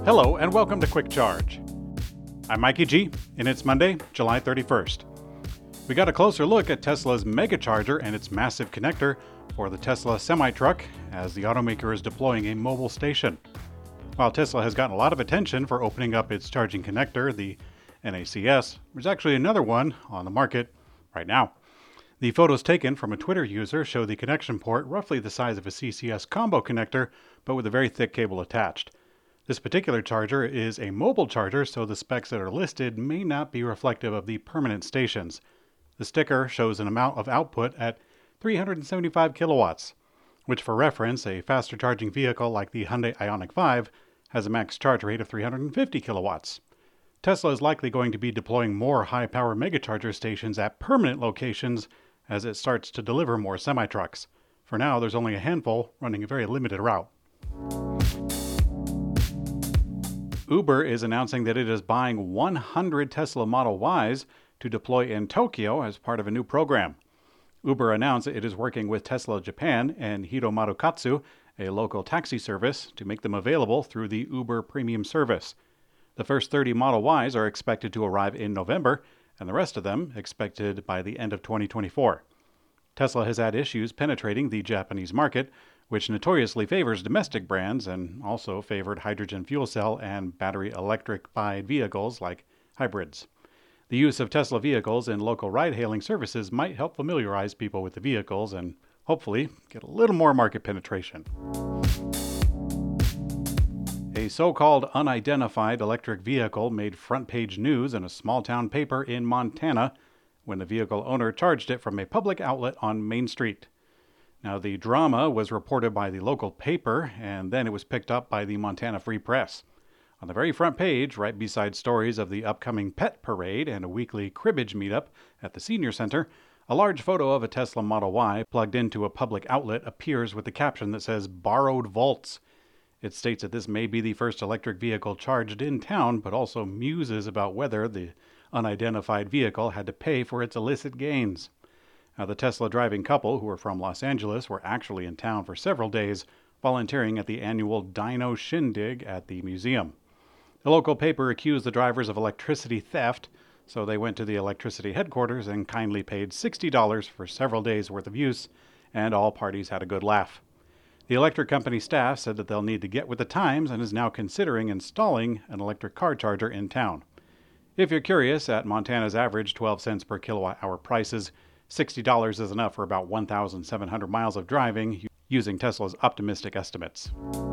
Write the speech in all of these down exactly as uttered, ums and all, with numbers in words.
Hello and welcome to Quick Charge. I'm Mikey G, and it's Monday, July thirty-first. We got a closer look at Tesla's Megacharger and its massive connector for the Tesla semi-truck as the automaker is deploying a mobile station. While Tesla has gotten a lot of attention for opening up its charging connector, the N A C S, there's actually another one on the market right now. The photos taken from a Twitter user show the connection port roughly the size of a C C S combo connector, but with a very thick cable attached. This particular charger is a mobile charger, so the specs that are listed may not be reflective of the permanent stations. The sticker shows an amount of output at three hundred seventy-five kilowatts, which for reference, a faster charging vehicle like the Hyundai Ioniq five has a max charge rate of three hundred fifty kilowatts. Tesla is likely going to be deploying more high-power megacharger stations at permanent locations as it starts to deliver more semi-trucks. For now, there's only a handful running a very limited route. Uber is announcing that it is buying one hundred Tesla Model Ys to deploy in Tokyo as part of a new program. Uber announced that it is working with Tesla Japan and Hito Marukatsu, a local taxi service, to make them available through the Uber Premium service. The first thirty Model Ys are expected to arrive in November, and the rest of them expected by the end of twenty twenty-four. Tesla has had issues penetrating the Japanese market, which notoriously favors domestic brands and also favored hydrogen fuel cell and battery electrified vehicles like hybrids. The use of Tesla vehicles in local ride-hailing services might help familiarize people with the vehicles and hopefully get a little more market penetration. A so-called unidentified electric vehicle made front-page news in a small-town paper in Montana when the vehicle owner charged it from a public outlet on Main Street. Now, the drama was reported by the local paper, and then it was picked up by the Montana Free Press. On the very front page, right beside stories of the upcoming pet parade and a weekly cribbage meetup at the senior center, a large photo of a Tesla Model Y plugged into a public outlet appears with the caption that says, "Borrowed volts." It states that this may be the first electric vehicle charged in town, but also muses about whether the unidentified vehicle had to pay for its illicit gains. Now, the Tesla driving couple, who were from Los Angeles, were actually in town for several days, volunteering at the annual Dino Shindig at the museum. The local paper accused the drivers of electricity theft, so they went to the electricity headquarters and kindly paid sixty dollars for several days' worth of use, and all parties had a good laugh. The electric company staff said that they'll need to get with the times and is now considering installing an electric car charger in town. If you're curious, at Montana's average twelve cents per kilowatt hour prices, sixty dollars is enough for about one thousand seven hundred miles of driving using Tesla's optimistic estimates.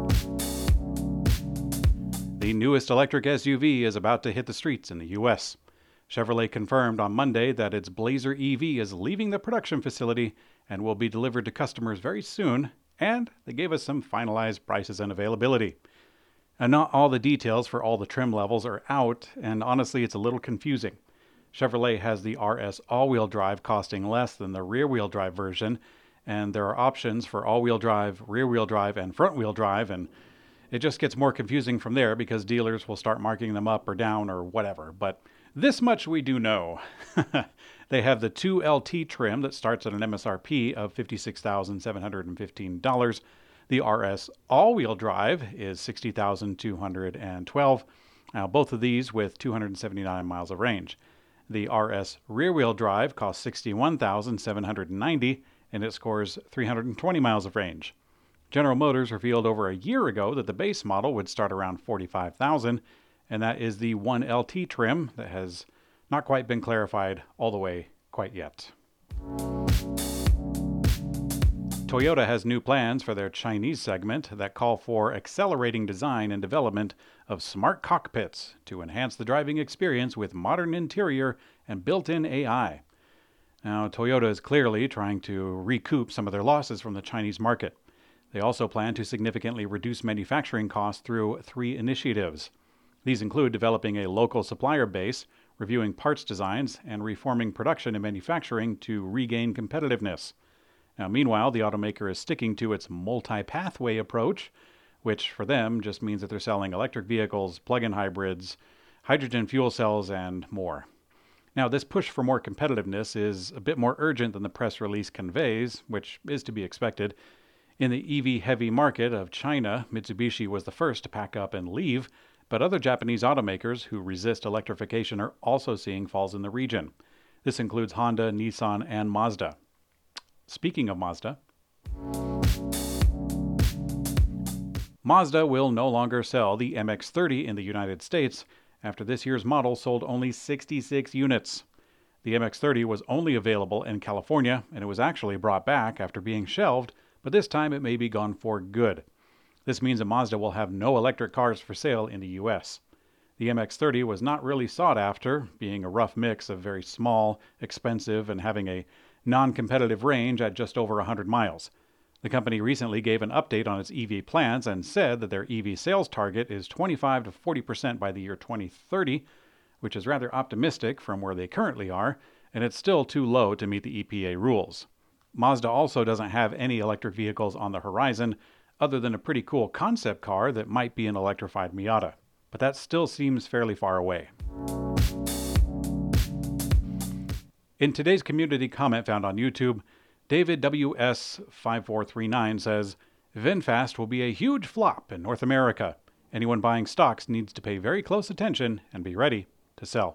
The newest electric S U V is about to hit the streets in the U S. Chevrolet confirmed on Monday that its Blazer E V is leaving the production facility and will be delivered to customers very soon, and they gave us some finalized prices and availability. And not all the details for all the trim levels are out, and honestly, it's a little confusing. Chevrolet has the R S all-wheel drive costing less than the rear-wheel drive version, and there are options for all-wheel drive, rear-wheel drive, and front-wheel drive, and it just gets more confusing from there because dealers will start marking them up or down or whatever. But this much we do know. They have the two L T trim that starts at an M S R P of fifty-six thousand seven hundred fifteen dollars. The R S all-wheel drive is sixty thousand two hundred twelve dollars. Now, both of these with two hundred seventy-nine miles of range. The R S rear-wheel drive costs sixty-one thousand seven hundred ninety dollars and it scores three hundred twenty miles of range. General Motors revealed over a year ago that the base model would start around forty-five thousand dollars, and that is the one L T trim that has not quite been clarified all the way quite yet. Toyota has new plans for their Chinese segment that call for accelerating design and development of smart cockpits to enhance the driving experience with modern interior and built-in A I. Now, Toyota is clearly trying to recoup some of their losses from the Chinese market. They also plan to significantly reduce manufacturing costs through three initiatives. These include developing a local supplier base, reviewing parts designs, and reforming production and manufacturing to regain competitiveness. Now, meanwhile, the automaker is sticking to its multi-pathway approach, which for them just means that they're selling electric vehicles, plug-in hybrids, hydrogen fuel cells, and more. Now, this push for more competitiveness is a bit more urgent than the press release conveys, which is to be expected. In the E V-heavy market of China, Mitsubishi was the first to pack up and leave, But other Japanese automakers who resist electrification are also seeing falls in the region. This includes Honda, Nissan, and Mazda. Speaking of Mazda, Mazda will no longer sell the M X thirty in the United States after this year's model sold only sixty-six units. The M X thirty was only available in California, and it was actually brought back after being shelved, but this time it may be gone for good. This means that Mazda will have no electric cars for sale in the U S. The M X thirty was not really sought after, being a rough mix of very small, expensive, and having a non-competitive range at just over one hundred miles. The company recently gave an update on its E V plans and said that their E V sales target is twenty-five to forty percent by the year twenty thirty, which is rather optimistic from where they currently are, and it's still too low to meet the E P A rules. Mazda also doesn't have any electric vehicles on the horizon, other than a pretty cool concept car that might be an electrified Miata. But that still seems fairly far away. In today's community comment found on YouTube, David W S five four three nine says, VinFast will be a huge flop in North America. Anyone buying stocks needs to pay very close attention and be ready to sell.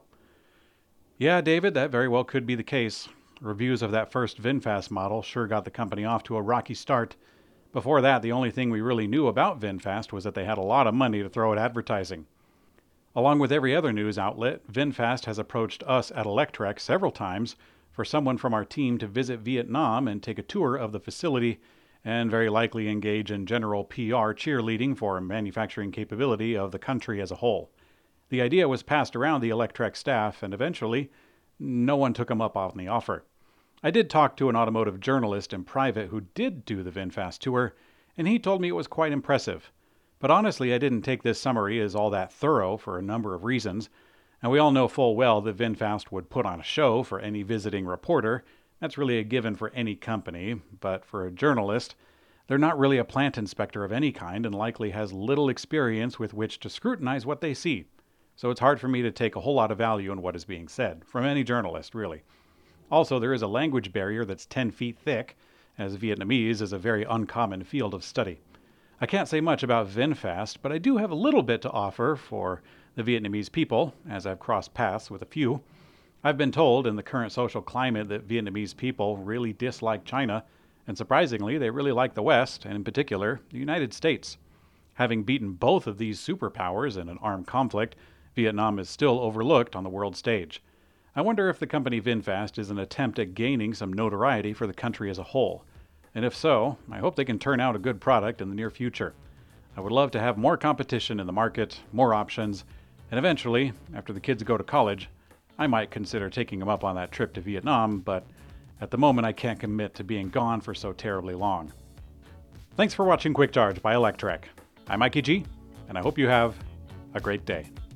Yeah, David, that very well could be the case. Reviews of that first VinFast model sure got the company off to a rocky start. Before that, the only thing we really knew about VinFast was that they had a lot of money to throw at advertising. Along with every other news outlet, VinFast has approached us at Electrek several times for someone from our team to visit Vietnam and take a tour of the facility, and very likely engage in general P R cheerleading for manufacturing capability of the country as a whole. The idea was passed around the Electrek staff, and eventually, no one took them up on the offer. I did talk to an automotive journalist in private who did do the VinFast tour, and he told me it was quite impressive. But honestly, I didn't take this summary as all that thorough for a number of reasons, and we all know full well that VinFast would put on a show for any visiting reporter. That's really a given for any company, but for a journalist, they're not really a plant inspector of any kind and likely has little experience with which to scrutinize what they see. So it's hard for me to take a whole lot of value in what is being said, from any journalist, really. Also, there is a language barrier that's ten feet thick, as Vietnamese is a very uncommon field of study. I can't say much about VinFast, but I do have a little bit to offer for the Vietnamese people, as I've crossed paths with a few. I've been told in the current social climate that Vietnamese people really dislike China, and surprisingly, they really like the West, and in particular, the United States. Having beaten both of these superpowers in an armed conflict, Vietnam is still overlooked on the world stage. I wonder if the company VinFast is an attempt at gaining some notoriety for the country as a whole. And if so, I hope they can turn out a good product in the near future. I would love to have more competition in the market, more options, and eventually, after the kids go to college, I might consider taking them up on that trip to Vietnam, but at the moment I can't commit to being gone for so terribly long. Thanks for watching Quick Charge by Electrek. I'm Mikey G, and I hope you have a great day.